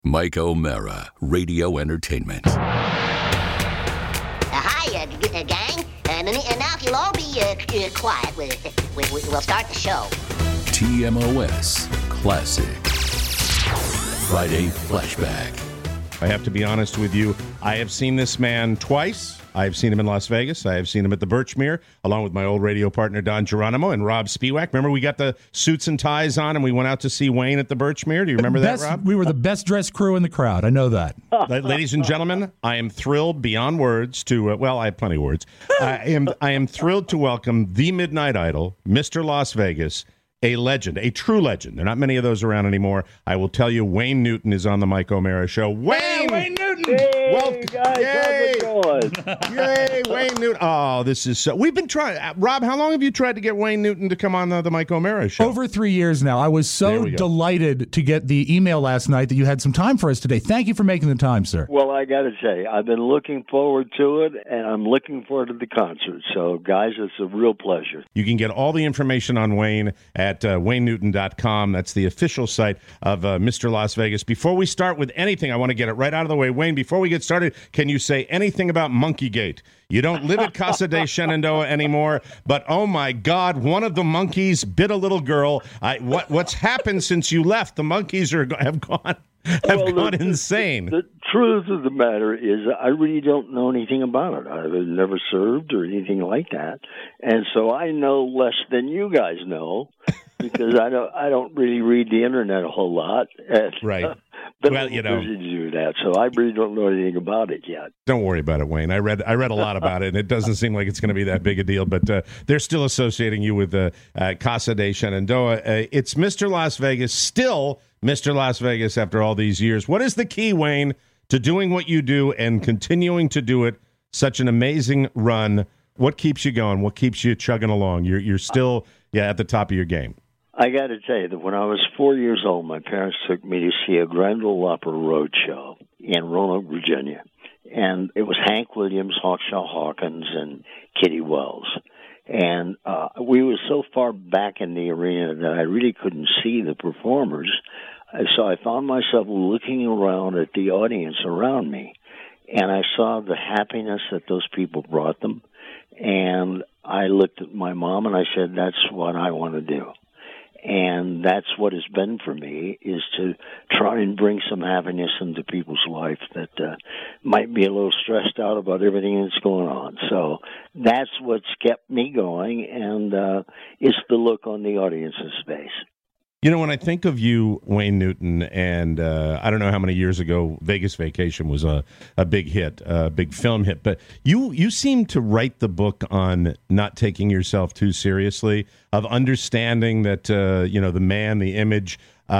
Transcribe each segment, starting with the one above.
Mike O'Mara, Radio Entertainment. Hi, gang. And now if you'll all be quiet, we'll start the show. TMOS Classic. Friday Flashback. I have to be honest with you. I have seen this man twice. I have seen him in Las Vegas. I have seen him at the Birchmere, along with my old radio partner, Don Geronimo, and Rob Spiewak. Remember, we got the suits and ties on, and we went out to see Wayne at the Birchmere? Do you remember that, Rob? We were the best-dressed crew in the crowd. I know that. Ladies and gentlemen, I am thrilled beyond words to, I have plenty of words. I am thrilled to welcome the Midnight Idol, Mr. Las Vegas, a legend, a true legend. There are not many of those around anymore. I will tell you, Wayne Newton is on the Mike O'Mara Show. Wayne Newton! Hey, welcome. Guys, Yay! how's it going? Yay, Wayne Newton. Oh, this is so... We've been trying... Rob, how long have you tried to get Wayne Newton to come on the Mike O'Mara Show? Over 3 years now. I was so delighted to get the email last night that you had some time for us today. Thank you for making the time, sir. Well, I got to say, I've been looking forward to it, and I'm looking forward to the concert. So, guys, it's a real pleasure. You can get all the information on Wayne at WayneNewton.com. That's the official site of Mr. Las Vegas. Before we start with anything, I want to get it right out of the way. Wayne, before we get started, can you say anything about Monkeygate? You don't live at Casa de Shenandoah anymore, but oh my God, one of the monkeys bit a little girl. What's happened since you left? The monkeys have gone insane. The truth of the matter is I really don't know anything about it. I've never served or anything like that. And so I know less than you guys know because I don't really read the internet a whole lot. And, right. But well, I'm busy to do that, so I really don't know anything about it yet. Don't worry about it, Wayne. I read a lot about it, and it doesn't seem like it's going to be that big a deal, but they're still associating you with Casa de Shenandoah. It's Mr. Las Vegas, still Mr. Las Vegas after all these years. What is the key, Wayne, to doing what you do and continuing to do it, such an amazing run? What keeps you going? What keeps you chugging along? You're still at the top of your game. I got to tell you that when I was 4 years old, my parents took me to see a Grand Ole Opry Road show in Roanoke, Virginia. And it was Hank Williams, Hawkshaw Hawkins, and Kitty Wells. And we were so far back in the arena that I really couldn't see the performers. So I found myself looking around at the audience around me. And I saw the happiness that those people brought them. And I looked at my mom and I said, that's what I want to do. And that's what it's been for me, is to try and bring some happiness into people's life that might be a little stressed out about everything that's going on. So that's what's kept me going, and it's the look on the audience's face. You know, when I think of you, Wayne Newton, and I don't know how many years ago Vegas Vacation was a big hit, a big film hit, but you seem to write the book on not taking yourself too seriously, of understanding that, the man, the image,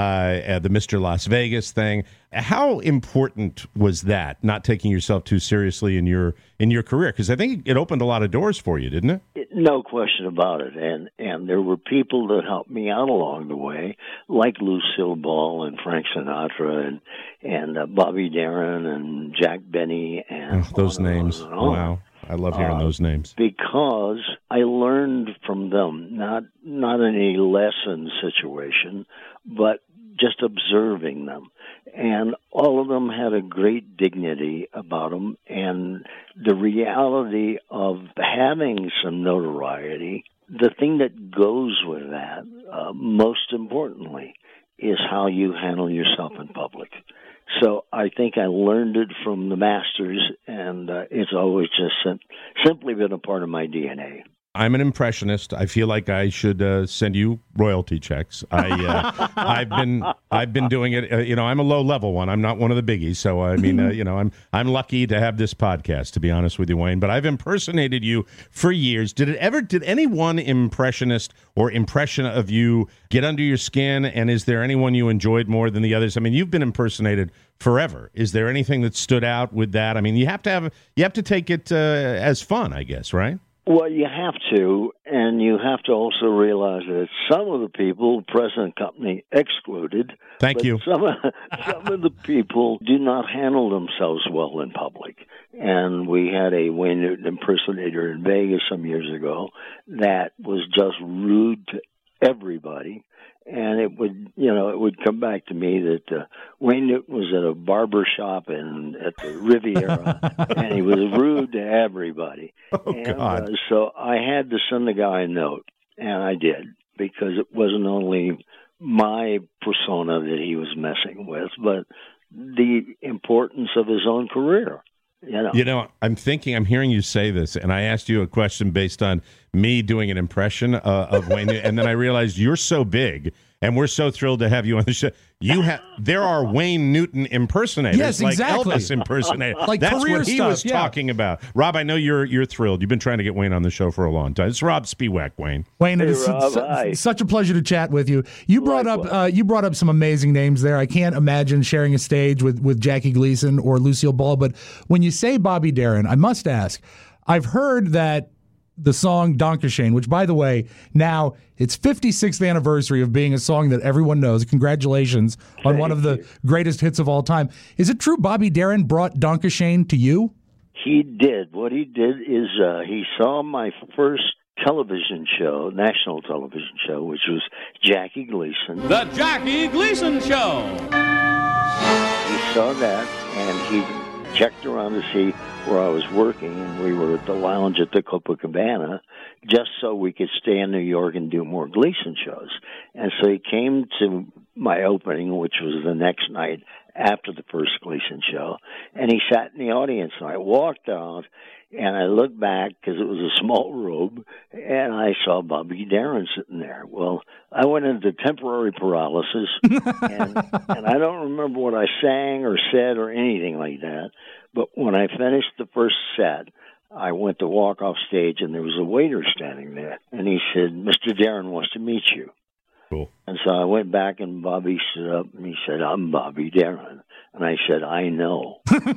the Mr. Las Vegas thing. How important was that, not taking yourself too seriously in your career? Because I think it opened a lot of doors for you, didn't it? No question about it. And there were people that helped me out along the way, like Lucille Ball and Frank Sinatra and Bobby Darin and Jack Benny. And those names. Wow. I love hearing those names. Because I learned from them, not in a lesson situation, but just observing them. And all of them had a great dignity about them. And the reality of having some notoriety, the thing that goes with that, most importantly, is how you handle yourself in public. So I think I learned it from the masters, and it's always just simply been a part of my DNA. I'm an impressionist. I feel like I should send you royalty checks. I've been doing it. I'm a low level one. I'm not one of the biggies. So I mean, I'm lucky to have this podcast, to be honest with you, Wayne. But I've impersonated you for years. Did any one impressionist or impression of you get under your skin? And is there anyone you enjoyed more than the others? I mean, you've been impersonated forever. Is there anything that stood out with that? I mean, you have to take it as fun, I guess, right? Well, you have to, and you have to also realize that some of the people, present company excluded, Thank you. Some of the people do not handle themselves well in public. And we had a Wayne Newton impersonator in Vegas some years ago that was just rude to everybody. And it would come back to me that Wayne Newton was at a barber shop at the Riviera, and he was rude to everybody. God. So I had to send the guy a note, and I did, because it wasn't only my persona that he was messing with, but the importance of his own career. I'm hearing you say this, and I asked you a question based on me doing an impression of Wayne, and then I realized you're so big, and we're so thrilled to have you on the show. There are Wayne Newton impersonators, yes, exactly. Like Elvis impersonators. Like That's career what he stuff, was talking about. Rob, I know you're thrilled. You've been trying to get Wayne on the show for a long time. It's Rob Spiewak, Wayne. Wayne, it is such a pleasure to chat with you. You brought up some amazing names there. I can't imagine sharing a stage with Jackie Gleason or Lucille Ball, but when you say Bobby Darin, I must ask, I've heard that the song Dankeschön, which, by the way, now it's 56th anniversary of being a song that everyone knows. Congratulations on one of the greatest hits of all time. Is it true Bobby Darin brought Dankeschön to you? He did. What he did is he saw my first television show, national television show, which was Jackie Gleason. The Jackie Gleason Show! He saw that, and he checked around to see where I was working, and we were at the lounge at the Copacabana, just so we could stay in New York and do more Gleason shows. And so he came to my opening, which was the next night after the first Gleason show, and he sat in the audience, and I walked out, and I looked back, because it was a small robe, and I saw Bobby Darin sitting there. Well, I went into temporary paralysis, and I don't remember what I sang or said or anything like that. But when I finished the first set, I went to walk off stage, and there was a waiter standing there. And he said, "Mr. Darin wants to meet you." Cool. And so I went back, and Bobby stood up, and he said, "I'm Bobby Darin." And I said, "I know."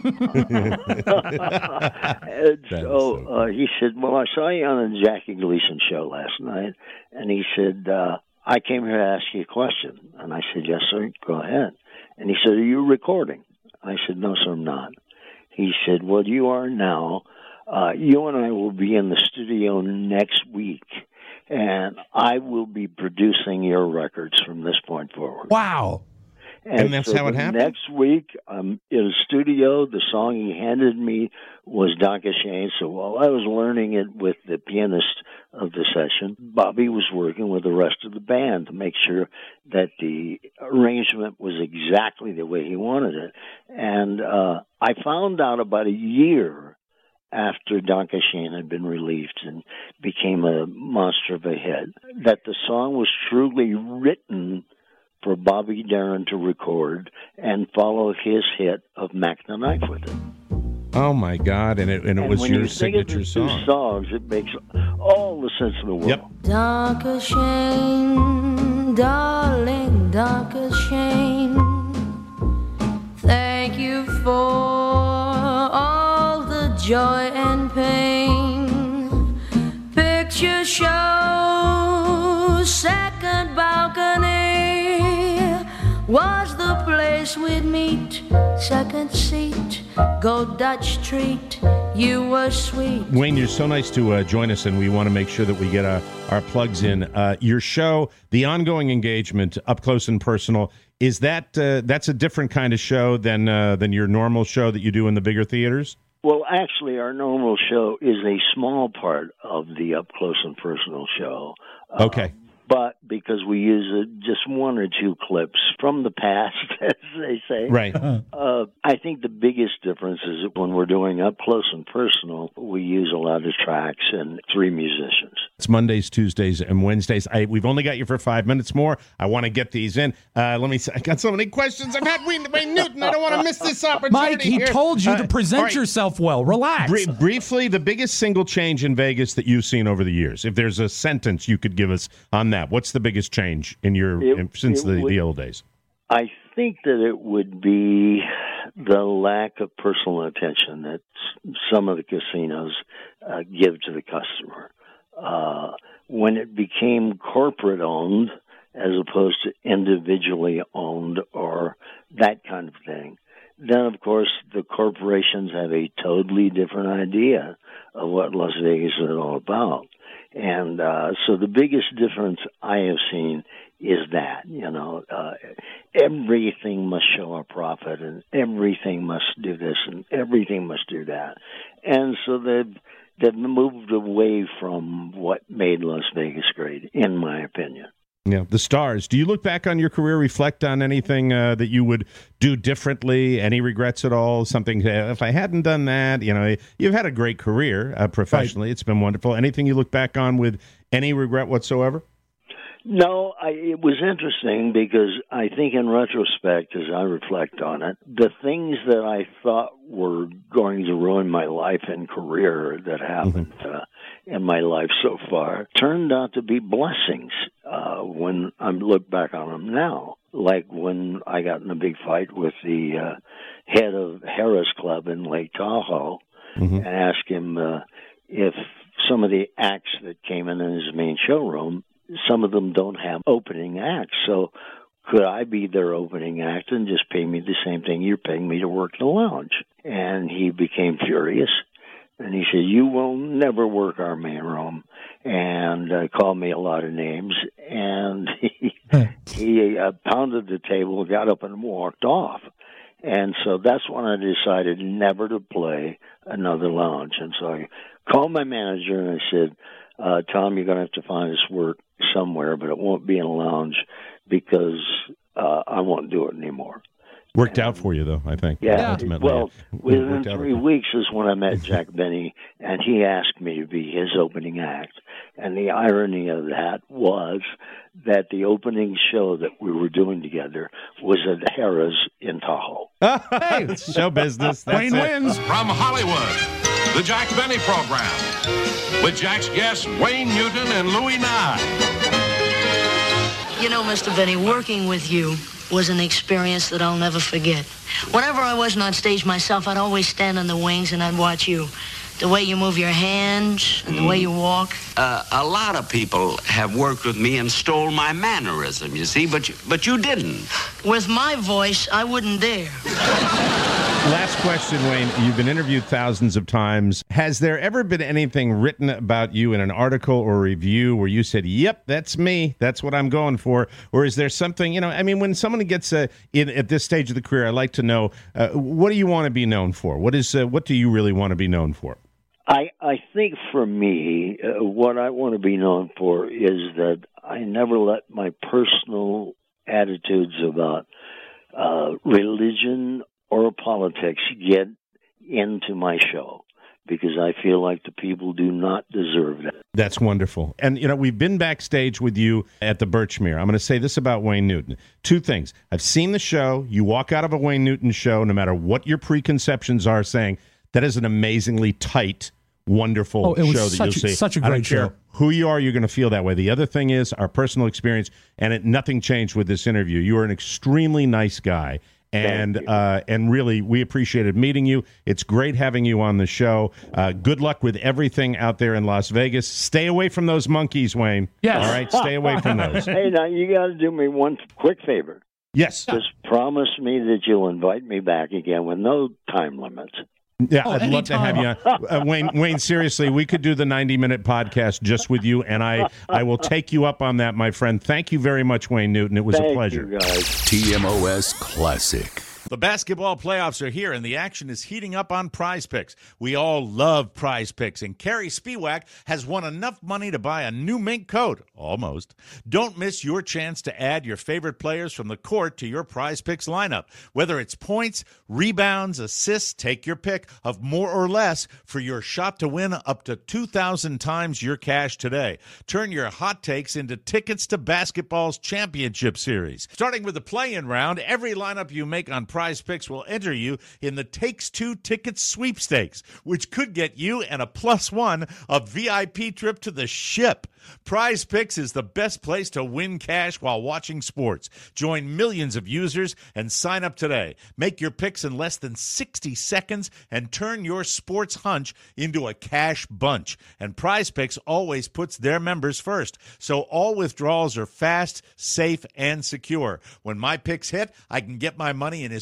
He said, "Well, I saw you on the Jackie Gleason show last night." And he said, "I came here to ask you a question." And I said, "Yes, sir, go ahead." And he said, "Are you recording?" I said, "No, sir, I'm not." He said, "Well, you are now. You and I will be in the studio next week, and I will be producing your records from this point forward." Wow. And that's so how it happened? Next week, I'm in a studio. The song he handed me was Dankeschön. So while I was learning it with the pianist of the session, Bobby was working with the rest of the band to make sure that the arrangement was exactly the way he wanted it. And I found out about a year after Dankeschön had been released and became a monster of a hit, that the song was truly written for Bobby Darin to record and follow his hit of Mac the Knife with it. Oh my God! And it was your signature song. Two songs, it makes all the sense in the world. Yep. Dankeschön, darling, Dankeschön. Thank you for all the joy and pain. Picture show, second balcony was the place we'd meet. Second seat, go Dutch treat. You were sweet. Wayne, you're so nice to join us, and we want to make sure that we get our plugs in. Your show, the ongoing engagement, Up Close and Personal, is that's a different kind of show than your normal show that you do in the bigger theaters? Well, actually, our normal show is a small part of the Up Close and Personal show. Okay. But because we use just one or two clips from the past, as they say, right? I think the biggest difference is that when we're doing Up Close and Personal, we use a lot of tracks and 3 musicians. It's Mondays, Tuesdays, and Wednesdays. We've only got you for 5 minutes more. I want to get these in. I got so many questions. I've had Wayne Newton. I don't want to miss this opportunity. Mike, he told you to present yourself well. Relax. Briefly, the biggest single change in Vegas that you've seen over the years. If there's a sentence you could give us on that, what's the biggest change in since the old days? I think that it would be the lack of personal attention that some of the casinos give to the customer. When it became corporate owned as opposed to individually owned or that kind of thing, then of course the corporations have a totally different idea of what Las Vegas is all about. And so the biggest difference I have seen is that, everything must show a profit and everything must do this and everything must do that. And so they've moved away from what made Las Vegas great, in my opinion. Yeah, the stars. Do you look back on your career, reflect on anything that you would do differently? Any regrets at all? Something, if I hadn't done that, you've had a great career professionally. Right. It's been wonderful. Anything you look back on with any regret whatsoever? No, it was interesting because I think in retrospect, as I reflect on it, the things that I thought were going to ruin my life and career that happened in my life so far turned out to be blessings when I look back on them now. Like when I got in a big fight with the head of Harrah's Club in Lake Tahoe and asked him if some of the acts that came in his main showroom, some of them don't have opening acts. So could I be their opening act and just pay me the same thing you're paying me to work the lounge? And he became furious. And he said, you will never work our main room. And called me a lot of names. And he pounded the table, got up and walked off. And so that's when I decided never to play another lounge. And so I called my manager and I said, Tom, you're going to have to find us work somewhere, but it won't be in a lounge because I won't do it anymore. Worked out for you, though, I think. Yeah. Ultimately. Well, within 3 weeks is when I met Jack Benny, and he asked me to be his opening act. And the irony of that was that the opening show that we were doing together was at Harrah's in Tahoe. Hey, it's show business. That's Wayne wins. From Hollywood, the Jack Benny Program, with Jack's guests Wayne Newton and Louis Nye. Mr. Benny, working with you was an experience that I'll never forget. Whenever I wasn't on stage myself, I'd always stand in the wings and I'd watch you. The way you move your hands and the way you walk. A lot of people have worked with me and stole my mannerism, you see, but you didn't. With my voice, I wouldn't dare. Last question, Wayne. You've been interviewed thousands of times. Has there ever been anything written about you in an article or review where you said, yep, that's me, that's what I'm going for? Or is there something, when someone gets at this stage of the career, I'd like to know, what do you want to be known for? What do you really want to be known for? I think for me, what I want to be known for is that I never let my personal attitudes about religion or politics get into my show, because I feel like the people do not deserve that. That's wonderful. And, we've been backstage with you at the Birchmere. I'm going to say this about Wayne Newton. Two things. I've seen the show. You walk out of a Wayne Newton show, no matter what your preconceptions are, saying, that is an amazingly tight, wonderful show that you'll see. Such a great show. Who you are, you're going to feel that way. The other thing is our personal experience, and nothing changed with this interview. You are an extremely nice guy. And really, we appreciated meeting you. It's great having you on the show. Good luck with everything out there in Las Vegas. Stay away from those monkeys, Wayne. Yes. All right, stay away from those. Hey, now, you got to do me one quick favor. Yes. Just promise me that you'll invite me back again with no time limits. Yeah, I'd love to have you on. Wayne, seriously, we could do the 90-minute podcast just with you, and I will take you up on that, my friend. Thank you very much, Wayne Newton. It was a pleasure. You guys. TMOS Classic. The basketball playoffs are here, and the action is heating up on Prize Picks. We all love Prize Picks, and Carrie Spiewak has won enough money to buy a new mink coat. Almost. Don't miss your chance to add your favorite players from the court to your Prize Picks lineup. Whether it's points, rebounds, assists, take your pick of more or less for your shot to win up to 2,000 times your cash today. Turn your hot takes into tickets to basketball's championship series. Starting with the play-in round, every lineup you make on Prize Picks will enter you in the Takes-Two Tickets Sweepstakes, which could get you and a +1 a VIP trip to the Ship. Prize Picks is the best place to win cash while watching sports. Join millions of users and sign up today. Make your picks in less than 60 seconds and turn your sports hunch into a cash bunch. And Prize Picks always puts their members first, so all withdrawals are fast, safe, and secure. When my picks hit, I can get my money in as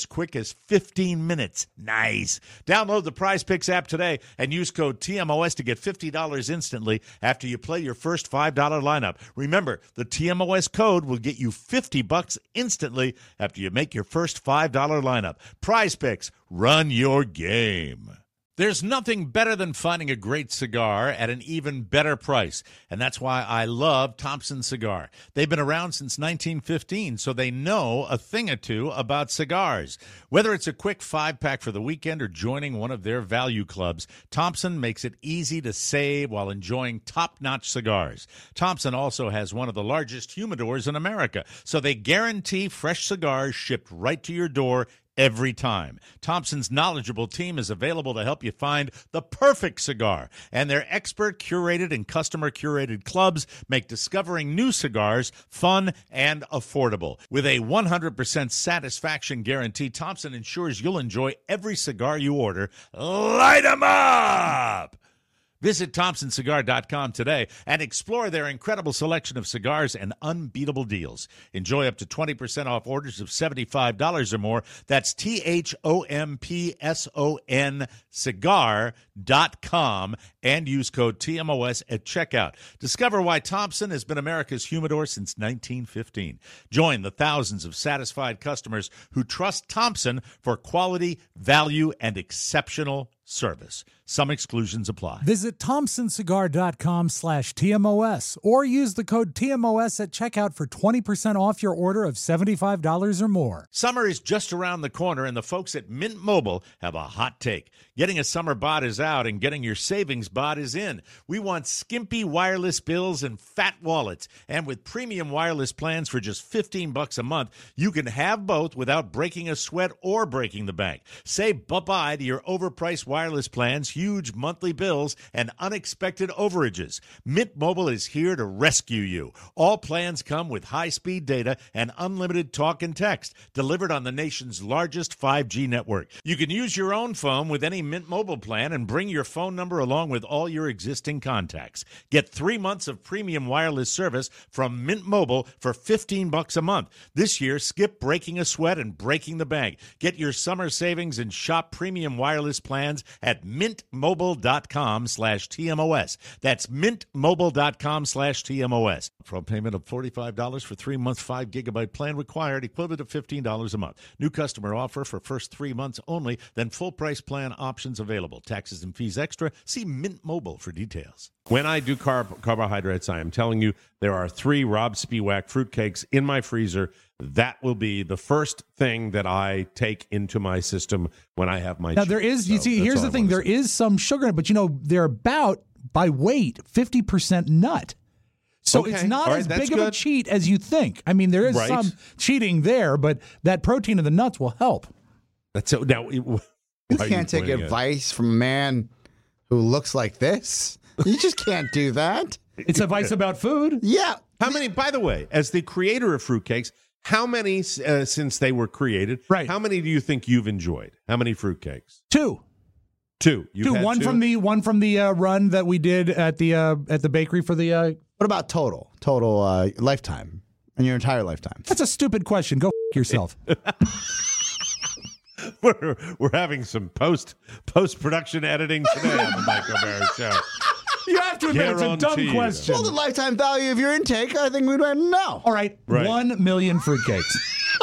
as quick as 15 minutes. Nice. Download the Prize Picks app today and use code TMOS to get $50 instantly after you play your first $5 lineup. Remember, the TMOS code will get you $50 instantly after you make your first $5 lineup. Prize Picks, run your game. There's nothing better than finding a great cigar at an even better price, and that's why I love Thompson Cigar. They've been around since 1915, so they know a thing or two about cigars. Whether it's a quick 5-pack for the weekend or joining one of their value clubs, Thompson makes it easy to save while enjoying top-notch cigars. Thompson also has one of the largest humidors in America, so they guarantee fresh cigars shipped right to your door every time. Thompson's knowledgeable team is available to help you find the perfect cigar, and their expert curated and customer curated clubs make discovering new cigars fun and affordable. With a 100% satisfaction guarantee, Thompson ensures you'll enjoy every cigar you order. Light 'em up! Visit ThompsonCigar.com today and explore their incredible selection of cigars and unbeatable deals. Enjoy up to 20% off orders of $75 or more. That's THOMPSON cigar.com and use code TMOS at checkout. Discover why Thompson has been America's humidor since 1915. Join the thousands of satisfied customers who trust Thompson for quality, value, and exceptional service. Some exclusions apply. Visit ThompsonCigar.com/TMOS or use the code TMOS at checkout for 20% off your order of $75 or more. Summer is just around the corner, and the folks at Mint Mobile have a hot take. Getting a summer bod is out, and getting your savings bod is in. We want skimpy wireless bills and fat wallets. And with premium wireless plans for just $15 a month, you can have both without breaking a sweat or breaking the bank. Say bye-bye to your overpriced wireless plans, huge monthly bills, and unexpected overages. Mint Mobile is here to rescue you. All plans come with high-speed data and unlimited talk and text, delivered on the nation's largest 5G network. You can use your own phone with any Mint Mobile plan and bring your phone number along with all your existing contacts. Get 3 months of premium wireless service from Mint Mobile for $15 a month. This year, skip breaking a sweat and breaking the bank. Get your summer savings and shop premium wireless plans at mintmobile.com/TMOS. That's mintmobile.com/TMOS. For a payment of $45 for 3 months, 5 gigabyte plan required, equivalent to $15 a month. New customer offer for first 3 months only, then full price plan options available. Taxes and fees extra. See Mint Mobile for details. When I do carbohydrates, I am telling you, there are 3 Rob Spiewak fruitcakes in my freezer. That will be the first thing that I take into my system when I have my. Now, there is, you see, here's the thing. There is some sugar in it, but, you know, they're about, by weight, 50% nut. So it's not as big of a cheat as you think. I mean, there is some cheating there, but that protein in the nuts will help. That's so. Now, you can't take advice from a man who looks like this. You just can't do that. It's advice about food. Yeah. How many, by the way, as the creator of fruitcakes, how many since they were created? Right. How many do you think you've enjoyed? How many fruitcakes? 2. 2. You've had 2? One from the run that we did at the bakery for the. What about total lifetime in your entire lifetime? That's a stupid question. Go yourself. We're having some post production editing today on the Mike O'Meara Show. You have to admit, it's a dumb question. Well, the lifetime value of your intake, I think we'd want to know. All right. 1 million fruitcakes.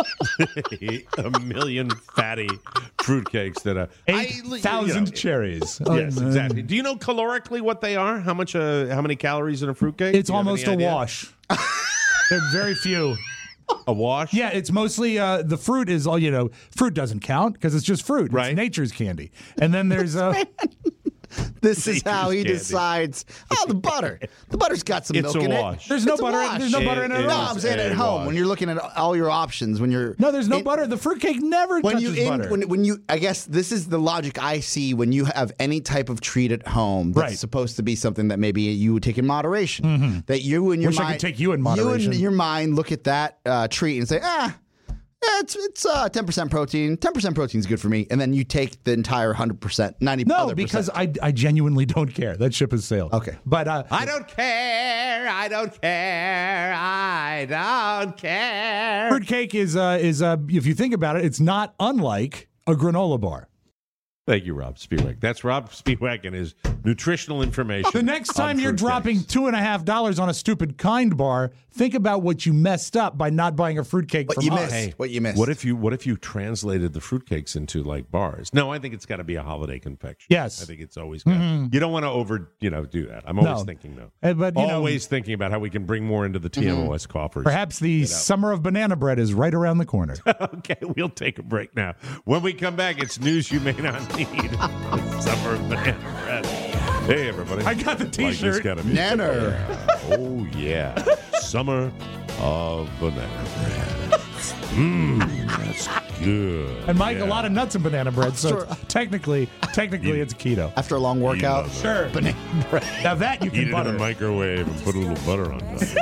1 million fatty fruitcakes that are 8,000 cherries. Yes, exactly. Do you know calorically what they are? How many calories in a fruitcake? It's almost a wash. There are very few. A wash? Yeah, it's mostly the fruit is all, fruit doesn't count because it's just fruit. Right. It's nature's candy. And then there's This is how he decides. Oh, the butter. The butter's got some milk in it. There's no butter. There's no butter in it. No, I'm saying at home when you're looking at all your options. When you're there's no butter. The fruitcake never touches butter. When you, I guess this is the logic I see when you have any type of treat at home that's supposed to be something that maybe you would take in moderation. Mm-hmm. That you and your mind. I could take you in moderation. You and your mind look at that treat and say, It's 10% protein. 10% protein is good for me. And then you take the entire 100%, 90. No, because I genuinely don't care. That ship has sailed. Okay, but I don't care. I don't care. I don't care. Fruitcake is if you think about it, it's not unlike a granola bar. Thank you, Rob Spiewak. That's Rob Spiewak and his nutritional information. The next time you're fruitcakes. dropping $2.50 on a stupid Kind bar, think about what you messed up by not buying a fruitcake from us. Hey, what you missed. What if you translated the fruitcakes into like bars? No, I think it's got to be a holiday confection. Yes, I think it's always got. You don't want to do that. I'm always thinking though. But always thinking about how we can bring more into the TMOS coffers. Perhaps the summer of banana bread is right around the corner. Okay, we'll take a break now. When we come back, it's news you may not need. Summer of banana bread. Hey, everybody. I got the T-shirt. Nanner. Oh, yeah. Summer of banana bread. That's good. And Mike, a lot of nuts in banana bread, so technically it's keto. After a long workout, sure. Banana bread. Now that you can Eat it butter. in the microwave and put a little butter on top.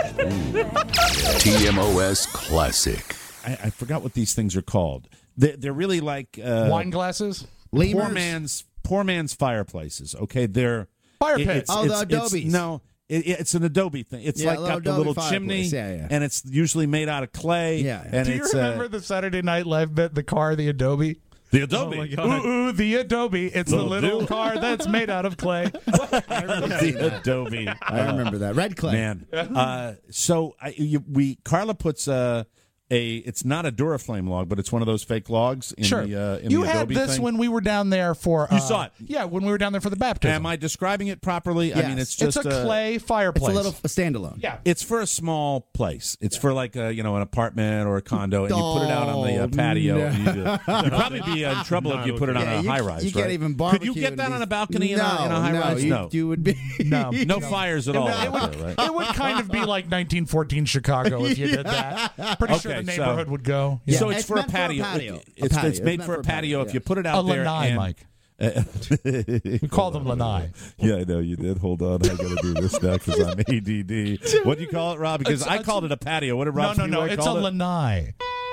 TMOS Classic. I forgot what these things are called. They're really like wine glasses. Poor man's fireplaces. Okay, they're fire pits. The Adobes. It's an Adobe thing. It's like got the little chimney, and it's usually made out of clay. Yeah. And Do you remember the Saturday Night Live bit, the car, the Adobe? The Adobe. Oh my God. Ooh, the Adobe. It's the little car that's made out of clay. The Adobe. I remember that. Red clay. Man. So Carla puts it's not a Duraflame log, but it's one of those fake logs in the in you the had Adobe this thing. when we were down there for You saw it. Yeah, when we were down there for the baptism. Am I describing it properly? Yes. I mean, it's just a clay fireplace. It's a standalone. Yeah. It's for a small place. It's for like an apartment or a condo, and you put it out on the patio. No. You'd probably be in trouble if you put it on a high rise. You can't even barbecue. Could you get that on a balcony no, in a high rise? No, you would be no fires at all. It would kind of be like 1914 Chicago if you did that. Pretty sure the neighborhood would go. Yeah. So it's for a patio. It's made for a patio. If you put it out there, lanai, Mike. We call them lanai. Yeah, I know you did. Hold on, I got to do this now because I'm ADD. What do you call it, Rob? Because I called it a patio. What did Rob? No. It's a lanai.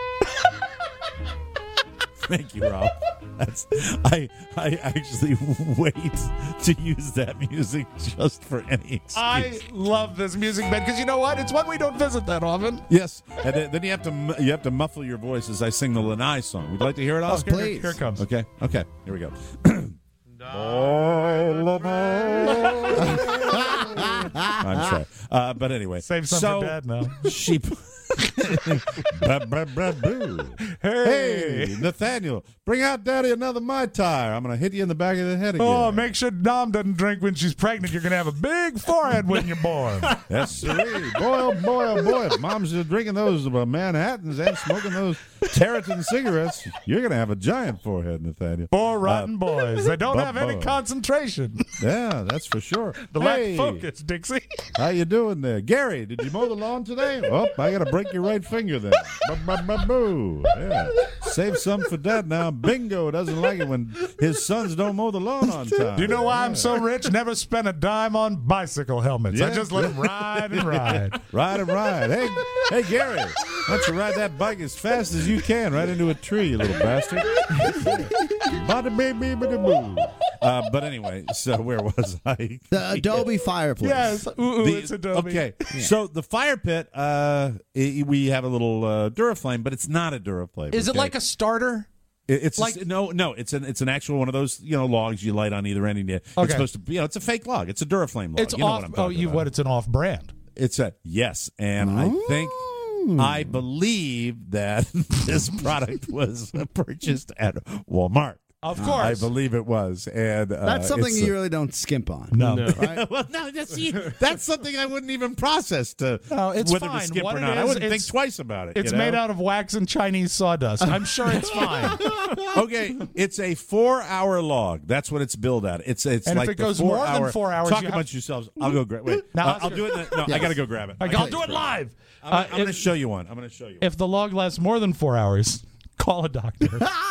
Thank you, Rob. I actually wait to use that music just for any excuse. I love this music, Ben, because you know what? It's one we don't visit that often. Yes, and then you have to muffle your voice as I sing the Lanai song. Would you like to hear it, Oscar? Please. Here it comes. Okay, here we go. I'm sorry, but anyway, save some for Dad now. She. Hey, Nathaniel, bring out Daddy another Mai Tai. I'm going to hit you in the back of the head again. Oh, make sure Dom doesn't drink when she's pregnant. You're going to have a big forehead when you're born. Yes, sir. Boy, oh boy. If mom's drinking those Manhattans and smoking those Territon cigarettes, you're going to have a giant forehead, Nathaniel. 4 rotten boys. They don't have any concentration. Yeah, that's for sure. The lack focus, Dixie. How you doing there? Gary, did you mow the lawn today? Oh, I got to break your right finger then. Boo. Yeah. Save some for Dad now. Bingo doesn't like it when his sons don't mow the lawn on time. Do you know why I'm so rich? Never spent a dime on bicycle helmets. I just let them ride and ride. Ride and ride. Hey, Gary, why don't you ride that bike as fast as you can right into a tree, you little bastard. Bada baby, bada boo. But anyway, so where was I? The Adobe fireplace. Yes. It's Adobe. Okay. Yeah. So the fire pit, we have a little Duraflame, but it's not a Duraflame. Is it like a starter? It's like no. It's an actual one of those logs you light on either end. And it's supposed to be it's a fake log. It's a Duraflame log. It's you know off. What I'm talking about. It's an off brand. It's a yes, and I believe that this product was purchased at Walmart. Of course. I believe it was. And that's something you really don't skimp on. No. Right? Well, no, that's something I wouldn't even process it's whether fine. to skip what or not. I wouldn't think twice about it. It's made out of wax and Chinese sawdust. I'm sure it's fine. Okay, it's a 4-hour log. That's what it's billed at. It's and like if it goes more than 4 hours, talk amongst yourselves. I'll go grab. Wait, I'll do it. I got to go grab it. I'll do it live. I'm going to show you one. If the log lasts more than 4 hours, call a doctor.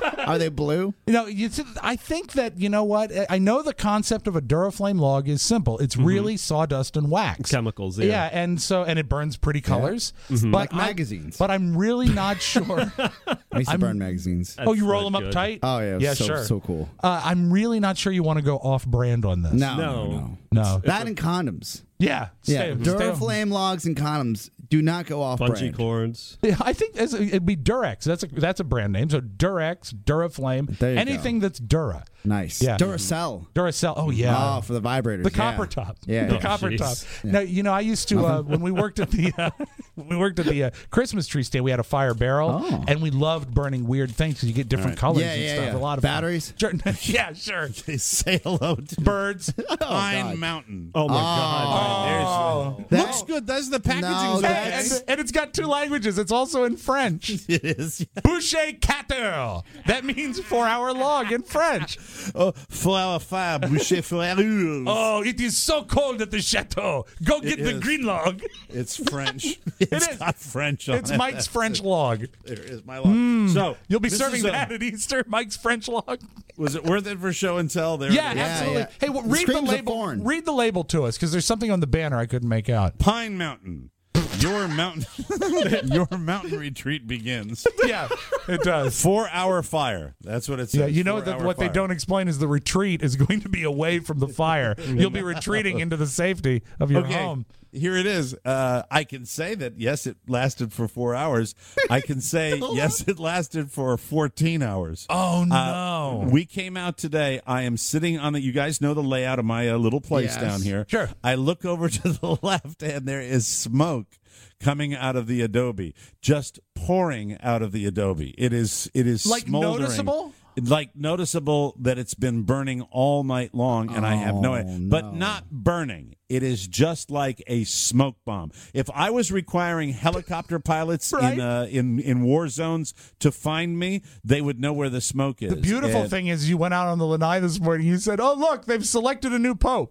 Are they blue? I think that, you know what? I know the concept of a Duraflame log is simple. It's really sawdust and wax. Chemicals, Yeah, and it burns pretty colors. But Like magazines. But I'm really not sure. I used to burn magazines. You roll them up tight? Oh, yeah. Sure. So cool. I'm really not sure you want to go off-brand on this. No. That and condoms. Yeah. Duraflame logs and condoms do not go off Bungee brand. cords. Yeah, I think it'd be Durex. That's a brand name. So Durex, Duraflame, anything that's Dura. Nice. Yeah. Duracell. Oh, yeah. Oh, for the vibrators. The copper top. Yeah. The copper top. Now, I used to when we worked at the Christmas tree stand, we had a fire barrel, and we loved burning weird things because you get different colors and stuff. A lot of batteries. Yeah, sure. Say hello to birds. Pine Mountain. Oh my God! Looks good. That's the packaging. And it's got 2 languages. It's also in French. It is. Boucher 4. That means 4-hour log in French. Oh, 4 hour fire, boucher 4 hours. Oh, it is so cold at the chateau. Go get the green log. It's French. It's got French on it. It's Mike's French log. There is my log. So you'll be serving that at Easter, Mike's French log. Was it worth it for show and tell? There. Yeah, absolutely. Yeah. Hey, read the label. Read the label to us because there's something on the banner I couldn't make out. Pine Mountain. Your mountain retreat begins. Yeah, it does. 4-hour fire. That's what it says. Yeah, you know that what they don't explain is the retreat is going to be away from the fire. You'll be retreating into the safety of your home. Here it is. I can say that, yes, it lasted for 4 hours. I can say, yes, it lasted for 14 hours. Oh, no. We came out today. I am sitting on you guys know the layout of my little place down here. Sure. I look over to the left, and there is smoke coming out of the adobe, just pouring out of the adobe. It is like smoldering. Noticeable? Like noticeable that it's been burning all night long, and I have no idea. But not burning. It is just like a smoke bomb. If I was requiring helicopter pilots in war zones to find me, they would know where the smoke is. The beautiful thing is you went out on the lanai this morning and you said, oh, look, they've selected a new pope.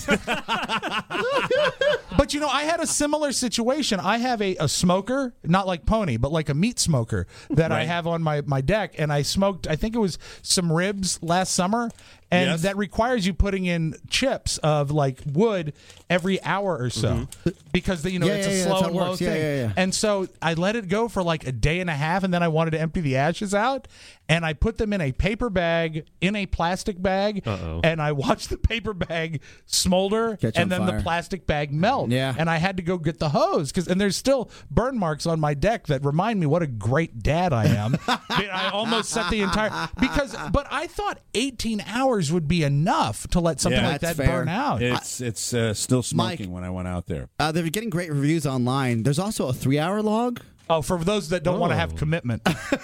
But, I had a similar situation. I have a smoker, not like Pony, but like a meat smoker that I have on my deck, and I smoked, I think it was some ribs last summer, and that requires you putting in chips of like wood every hour or so because it's a slow and low thing. And so I let it go for like a day and a half, and then I wanted to empty the ashes out, and I put them in a paper bag, in a plastic bag, and I watched the paper bag smolder and then the plastic bag melt. Yeah. And I had to go get the hose and there's still burn marks on my deck that remind me what a great dad I am. I almost set the entire but I thought 18 hours would be enough to let something like that burn out. It's still smoking, Mike, when I went out there. They're getting great reviews online. There's also a 3-hour log. Oh, for those that don't want to have commitment.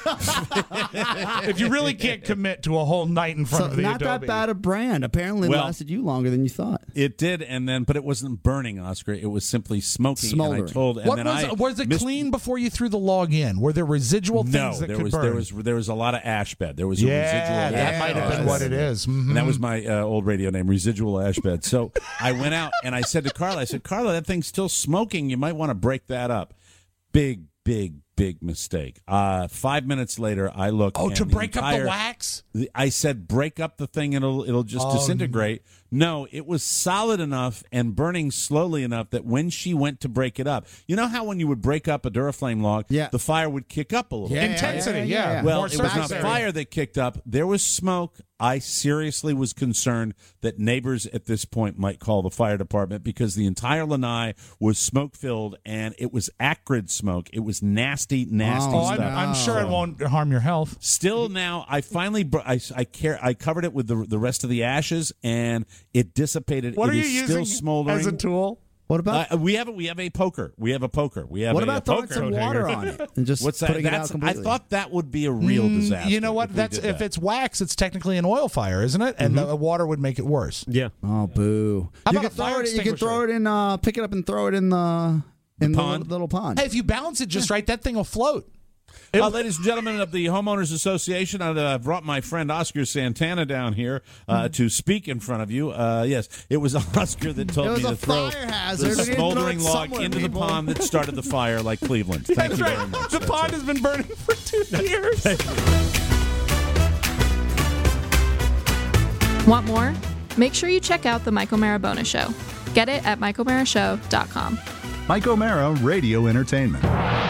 If you really can't commit to a whole night in front of the not Adobe. that bad a brand. Apparently it lasted you longer than you thought. It did, but it wasn't burning, Oscar. It was simply smoking. Smoldering. Was it clean before you threw the log in? Were there residual things that could burn? There was a lot of ash bed. There was a residual ash that might have been what it is. Mm-hmm. And that was my old radio name, residual ash bed. So I went out and I said to Carla, Carla, that thing's still smoking. You might want to break that up. Big mistake. 5 minutes later, I looked. Oh, to break up the wax? I said, break up the thing and it'll just disintegrate. No, it was solid enough and burning slowly enough that when she went to break it up, you know how when you would break up a Duraflame log, the fire would kick up a little bit? Intensity, yeah. Well, it was not fire that kicked up. There was smoke. I seriously was concerned that neighbors at this point might call the fire department because the entire lanai was smoke-filled, and it was acrid smoke. It was nasty stuff. I'm sure it won't harm your health. Still now, I finally I covered it with the rest of the ashes, and it dissipated. What are you using smoldering as a tool? What about we have a poker. We have a poker. We have what about throwing some water on it and just putting it out completely? I thought that would be a real disaster. You know what? If it's wax, it's technically an oil fire, isn't it? And the water would make it worse. Yeah. Oh, boo! You can throw it in. Pick it up and throw it in the little pond. Hey, if you balance it just right, that thing will float. Ladies and gentlemen of the Homeowners Association, I've brought my friend Oscar Santana down here to speak in front of you. Yes, it was Oscar that told me to throw the smoldering log into the pond that started the fire like Cleveland. Thank you very much. The pond has been burning for 2 years. Want more? Make sure you check out The Mike O'Mara Bonus Show. Get it at MikeO'MaraShow.com. Mike O'Mara Radio Entertainment.